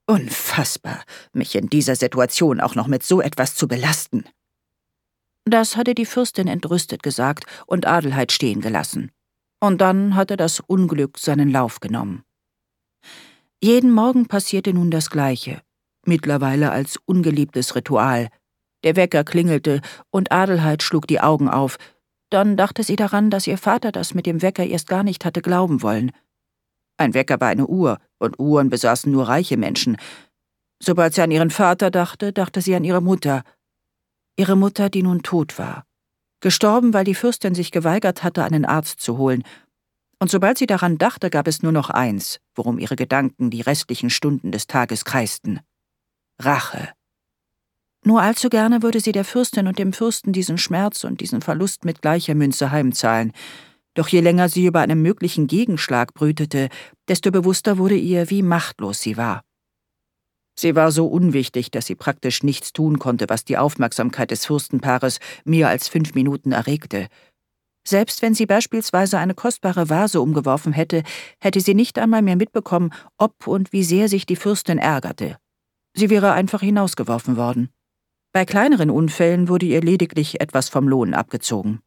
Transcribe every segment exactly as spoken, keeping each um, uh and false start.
Unfassbar, mich in dieser Situation auch noch mit so etwas zu belasten. Das hatte die Fürstin entrüstet gesagt und Adelheid stehen gelassen. Und dann hatte das Unglück seinen Lauf genommen. Jeden Morgen passierte nun das Gleiche, mittlerweile als ungeliebtes Ritual. Der Wecker klingelte und Adelheid schlug die Augen auf. Dann dachte sie daran, dass ihr Vater das mit dem Wecker erst gar nicht hatte glauben wollen. Ein Wecker war eine Uhr, und Uhren besaßen nur reiche Menschen. Sobald sie an ihren Vater dachte, dachte sie an ihre Mutter. Ihre Mutter, die nun tot war. Gestorben, weil die Fürstin sich geweigert hatte, einen Arzt zu holen. Und sobald sie daran dachte, gab es nur noch eins, worum ihre Gedanken die restlichen Stunden des Tages kreisten: Rache. Nur allzu gerne würde sie der Fürstin und dem Fürsten diesen Schmerz und diesen Verlust mit gleicher Münze heimzahlen. Doch je länger sie über einen möglichen Gegenschlag brütete, desto bewusster wurde ihr, wie machtlos sie war. Sie war so unwichtig, dass sie praktisch nichts tun konnte, was die Aufmerksamkeit des Fürstenpaares mehr als fünf Minuten erregte. Selbst wenn sie beispielsweise eine kostbare Vase umgeworfen hätte, hätte sie nicht einmal mehr mitbekommen, ob und wie sehr sich die Fürstin ärgerte. Sie wäre einfach hinausgeworfen worden. Bei kleineren Unfällen wurde ihr lediglich etwas vom Lohn abgezogen.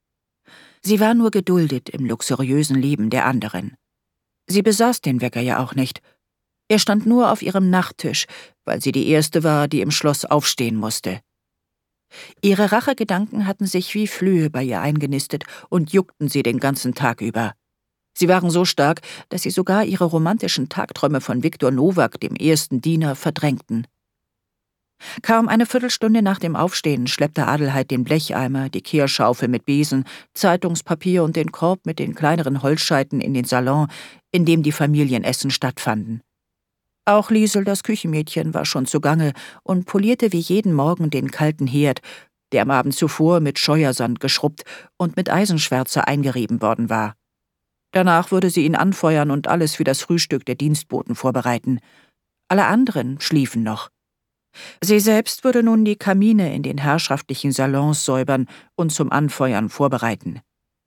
Sie war nur geduldet im luxuriösen Leben der anderen. Sie besaß den Wecker ja auch nicht. Er stand nur auf ihrem Nachttisch, weil sie die Erste war, die im Schloss aufstehen musste. Ihre Rachegedanken hatten sich wie Flöhe bei ihr eingenistet und juckten sie den ganzen Tag über. Sie waren so stark, dass sie sogar ihre romantischen Tagträume von Viktor Nowak, dem ersten Diener, verdrängten. Kaum eine Viertelstunde nach dem Aufstehen schleppte Adelheid den Blecheimer, die Kehrschaufel mit Besen, Zeitungspapier und den Korb mit den kleineren Holzscheiten in den Salon, in dem die Familienessen stattfanden. Auch Liesel, das Küchenmädchen, war schon zugange und polierte wie jeden Morgen den kalten Herd, der am Abend zuvor mit Scheuersand geschrubbt und mit Eisenschwärze eingerieben worden war. Danach würde sie ihn anfeuern und alles für das Frühstück der Dienstboten vorbereiten. Alle anderen schliefen noch. Sie selbst würde nun die Kamine in den herrschaftlichen Salons säubern und zum Anfeuern vorbereiten.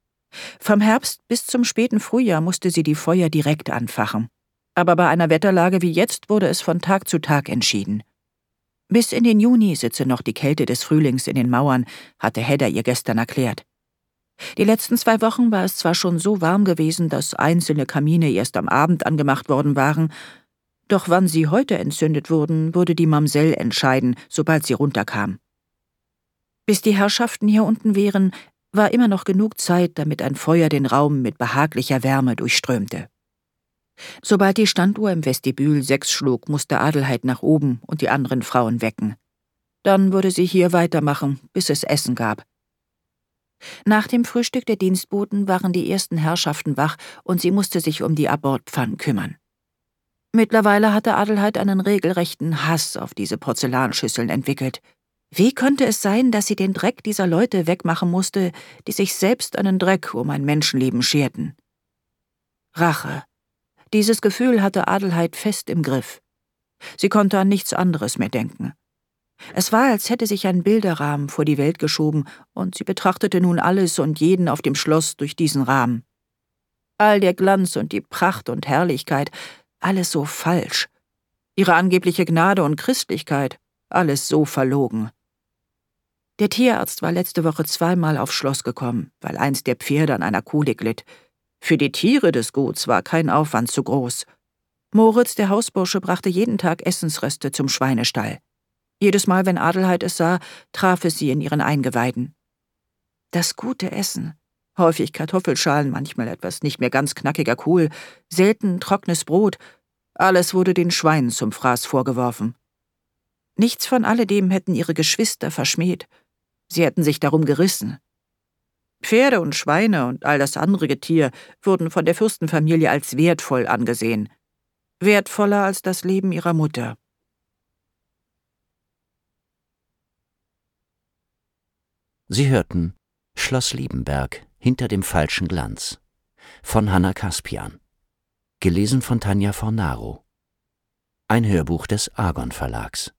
Vom Herbst bis zum späten Frühjahr musste sie die Feuer direkt anfachen. Aber bei einer Wetterlage wie jetzt wurde es von Tag zu Tag entschieden. Bis in den Juni sitze noch die Kälte des Frühlings in den Mauern, hatte Hedda ihr gestern erklärt. Die letzten zwei Wochen war es zwar schon so warm gewesen, dass einzelne Kamine erst am Abend angemacht worden waren, doch wann sie heute entzündet wurden, würde die Mamsell entscheiden, sobald sie runterkam. Bis die Herrschaften hier unten wären, war immer noch genug Zeit, damit ein Feuer den Raum mit behaglicher Wärme durchströmte. Sobald die Standuhr im Vestibül sechs schlug, musste Adelheid nach oben und die anderen Frauen wecken. Dann würde sie hier weitermachen, bis es Essen gab. Nach dem Frühstück der Dienstboten waren die ersten Herrschaften wach und sie musste sich um die Abortpfannen kümmern. Mittlerweile hatte Adelheid einen regelrechten Hass auf diese Porzellanschüsseln entwickelt. Wie konnte es sein, dass sie den Dreck dieser Leute wegmachen musste, die sich selbst einen Dreck um ein Menschenleben scherten? Rache. Dieses Gefühl hatte Adelheid fest im Griff. Sie konnte an nichts anderes mehr denken. Es war, als hätte sich ein Bilderrahmen vor die Welt geschoben, und sie betrachtete nun alles und jeden auf dem Schloss durch diesen Rahmen. All der Glanz und die Pracht und Herrlichkeit, alles so falsch. Ihre angebliche Gnade und Christlichkeit, alles so verlogen. Der Tierarzt war letzte Woche zweimal aufs Schloss gekommen, weil eins der Pferde an einer Kolik litt. Für die Tiere des Guts war kein Aufwand zu groß. Moritz, der Hausbursche, brachte jeden Tag Essensreste zum Schweinestall. Jedes Mal, wenn Adelheid es sah, traf es sie in ihren Eingeweiden. Das gute Essen. Häufig Kartoffelschalen, manchmal etwas nicht mehr ganz knackiger Kohl, selten trockenes Brot. Alles wurde den Schweinen zum Fraß vorgeworfen. Nichts von alledem hätten ihre Geschwister verschmäht. Sie hätten sich darum gerissen. Pferde und Schweine und all das andere Getier wurden von der Fürstenfamilie als wertvoll angesehen. Wertvoller als das Leben ihrer Mutter. Sie hörten Schloss Liebenberg, hinter dem falschen Glanz von Hanna Kaspian. Gelesen von Tanja Fornaro. Ein Hörbuch des Argon Verlags.